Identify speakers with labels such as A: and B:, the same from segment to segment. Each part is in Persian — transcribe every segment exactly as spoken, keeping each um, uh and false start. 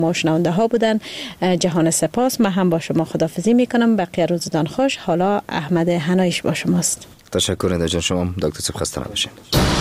A: ما شنونده ها بودن. جهان سپاس. من هم با شما خداحافظی میکنم. بقیه روزتان خوش. حالا احمد حنایش با شماست.
B: تشکر ندا جان. شما دکتر صاحب خسته نباشید.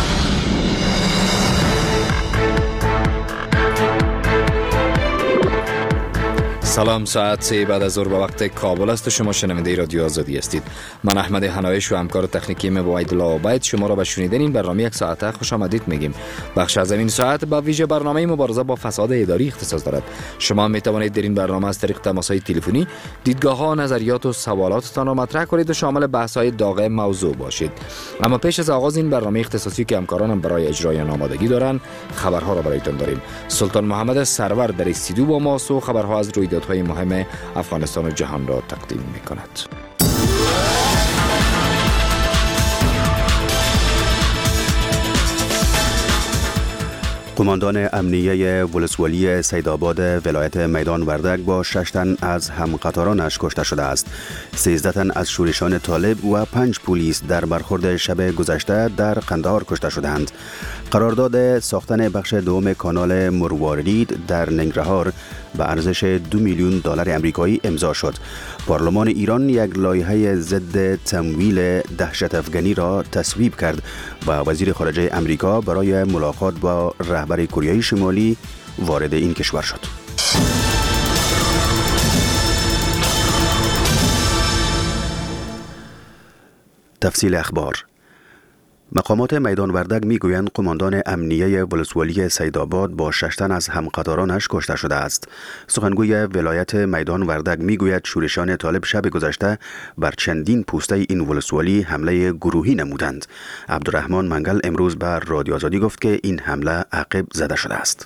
B: سلام، ساعت سه بعد از ظهر به وقت کابل است. شما شنونده رادیو آزادی هستید. من احمد حنایش و همکار تکنیکی من وحید الله عبید شما را به شنیدن این برنامه یک ساعته خوش آمدید میگیم. بخش از این ساعت با ویژه برنامه مبارزه با فساد اداری اختصاص دارد. شما می توانید در این برنامه از طریق تماس‌های تلفنی دیدگاه‌ها، نظریات و سوالاتتان را مطرح کنید و شامل بحث‌های داغ موضوع باشید. اما پیش از آغاز این برنامه اختصاصی که همکارانم برای اجرای آن آمادگی دارند، خبرها را برایتان داریم. سلطان محمد سرور در استودیو با ماست و خبرها از رویدادهای مهم افغانستان و جهان را تقدیم می‌کند.
C: قماندان امنیه ولسوالی سیدآباد ولایت میدان وردک با شش تن از همقطارانش کشته شده است. سیزده تن از شورشان طالب و پنج پلیس در برخورد شب گذشته در قندهار کشته شدند. قرارداد ساختن بخش دوم کانال مروارید در ننگرهار به ارزش دو میلیون دلار آمریکایی امضا شد. پارلمان ایران یک لایحه ضد تمویل دهشت افغانی را تصویب کرد و وزیر خارجه آمریکا برای ملاقات با رهبر کره شمالی وارد این کشور شد. تفصیل اخبار. مقامات میدان وردک میگویند قماندان امنیه ولسوالی سیدآباد با شش تن از همقطارانش کشته شده است. سخنگوی ولایت میدان وردک میگوید شورشان طالب شب گذشته بر چندین پوسته این ولسوالی حمله گروهی نمودند. عبدالرحمن منگل امروز به رادیو آزادی گفت که این حمله عقب زده شده است.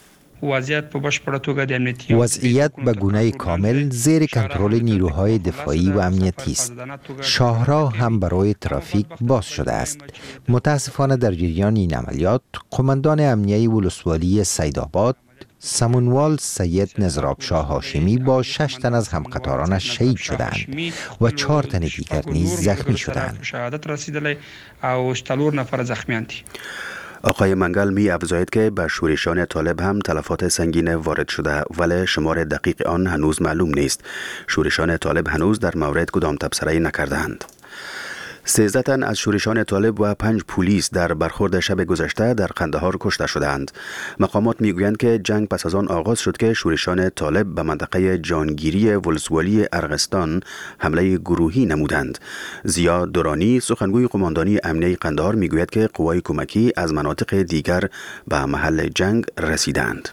D: وضعیت به گونه کامل زیر کنترل نیروهای دفاعی و امنیتی است. شاهراه هم برای ترافیک باز شده است. متاسفانه در جریان این عملیات قماندان امنیه ولسوالی سیدآباد سمونوال سید نظراب شاه هاشمی با شش تن از همقطارانش شهید شدند و چهار تن دیگر نیز زخمی شدند.
C: آقای منگل می افزاید که به شورشان طالب هم تلفات سنگین وارد شده ولی شمار دقیق آن هنوز معلوم نیست. شورشان طالب هنوز در مورد کدام تبصره نکردند. سیزده تن از شورشان طالب و پنج پلیس در برخورد شب گذشته در قندهار کشته شدند. مقامات میگویند که جنگ پس از آن آغاز شد که شورشان طالب به منطقه جانگیری ولسوالی ارغستان حمله گروهی نمودند. زیا دورانی سخنگوی قماندانی امنیه قندهار میگوید که قوای کمکی از مناطق دیگر به محل جنگ رسیدند.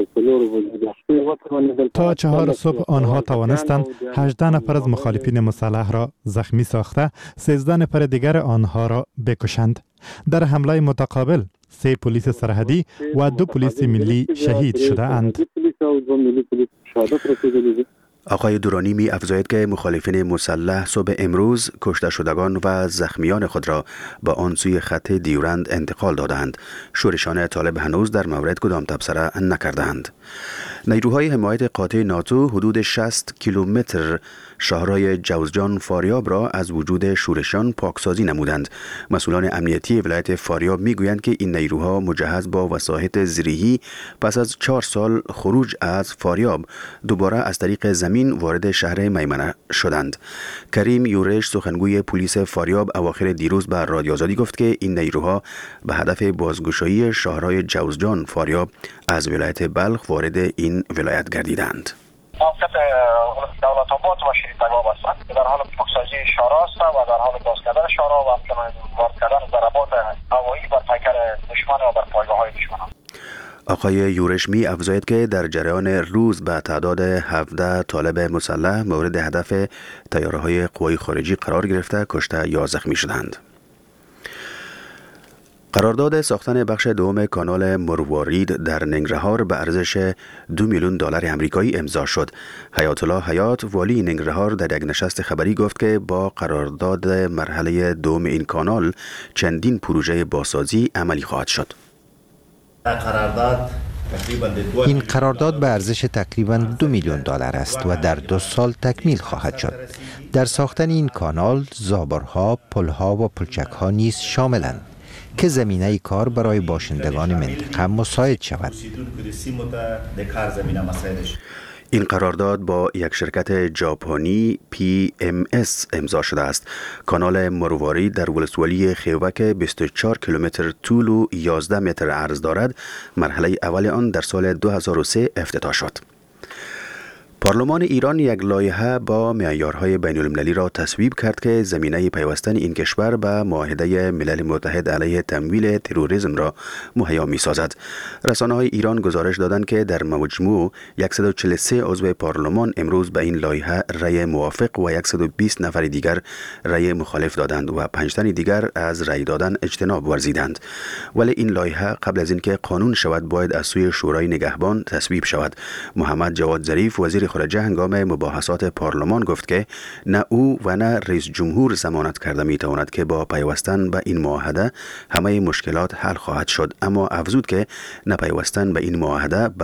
E: تا چهار صبح آنها توانستند هجده نفر از مخالفین مسلح را زخمی ساخته، سیزده نفر دیگر آنها را بکشند. در حمله متقابل سه پلیس سرحدی و دو پلیس ملی شهید شده اند.
C: آقای دورانی می افزاید که مخالفین مسلح صبح امروز کشته شدگان و زخمیان خود را به آن سوی خط دیورند انتقال دادند. شورشان طالب هنوز در مورد کدام تبصره نکردند. نیروهای حمایت قاطع ناتو حدود شصت کیلومتر شهرهای جوزجان فاریاب را از وجود شورشان پاکسازی نمودند. مسئولان امنیتی ولایت فاریاب میگویند که این نیروها مجهز با وسایط زرهی پس از چهار سال خروج از فاریاب دوباره از طریق زمین وارد شهر میمنه شدند. کریم یورش سخنگوی پلیس فاریاب اواخر دیروز به رادیو آزادی گفت که این نیروها به هدف بازگشایی شهرهای جوزجان فاریاب از ولایت بلخ وارد این ولایت گردیدند.
F: موقع دولت آباد و شیرتگاب هستند که در حال پاکسازی شهرها هستند و در حال باز کردن شهرها و همچنین وارد کردن ضربات هوایی بر پیکر دشمن و بر پایگاه‌های دشمن.
C: آقای یورش می افزاید که در جریان روز به تعداد هفده طالب مسلح مورد هدف طیاره‌های قوای خارجی قرار گرفته کشته یا زخمی شدند. قرارداد ساختن بخش دوم کانال مروارید در ننگرهار به ارزش دو میلیون دلار آمریکایی امضا شد. حیات الله حیات والی ننگرهار در یک نشست خبری گفت که با قرارداد مرحله دوم این کانال چندین پروژه بازسازی عملی خواهد شد.
G: قرارداد
D: این قرارداد به ارزش تقریباً دو میلیون دلار است و در دو سال تکمیل خواهد شد. در ساختن این کانال زابرها، پلها و پلچکها نیز شاملند. که زمینه کار برای باشندگان منطقه مساعد شود.
C: این قرارداد با یک شرکت ژاپنی پی ام اس امضا شده است. کانال مرواری در ولسوالی خیوک بیست و چهار کیلومتر طول و یازده متر عرض دارد. مرحله اول آن در سال دو هزار و سه افتتاح شد. پارلمان ایران یک لایحه با معیارهای بین المللی را تصویب کرد که زمینه پیوستن این کشور به معاهده ملل متحد علیه تمویل تروریسم را مهیا می سازد. رسانه های ایران گزارش دادند که در مجموع صد و چهل و سه عضو پارلمان امروز به این لایحه رأی موافق و صد و بیست نفر دیگر رأی مخالف دادند و پنج تن دیگر از رأی دادن اجتناب ورزیدند. ولی این لایحه قبل از اینکه قانون شود باید از سوی شورای نگهبان تصویب شود. محمد جواد ظریف وزیر خارجه هنگام مباحثات پارلمان گفت که نه او و نه رئیس جمهور ضمانت کرده می تواند که با پیوستن به این معاهده همه مشکلات حل خواهد شد، اما افزود که نه پیوستن به این معاهده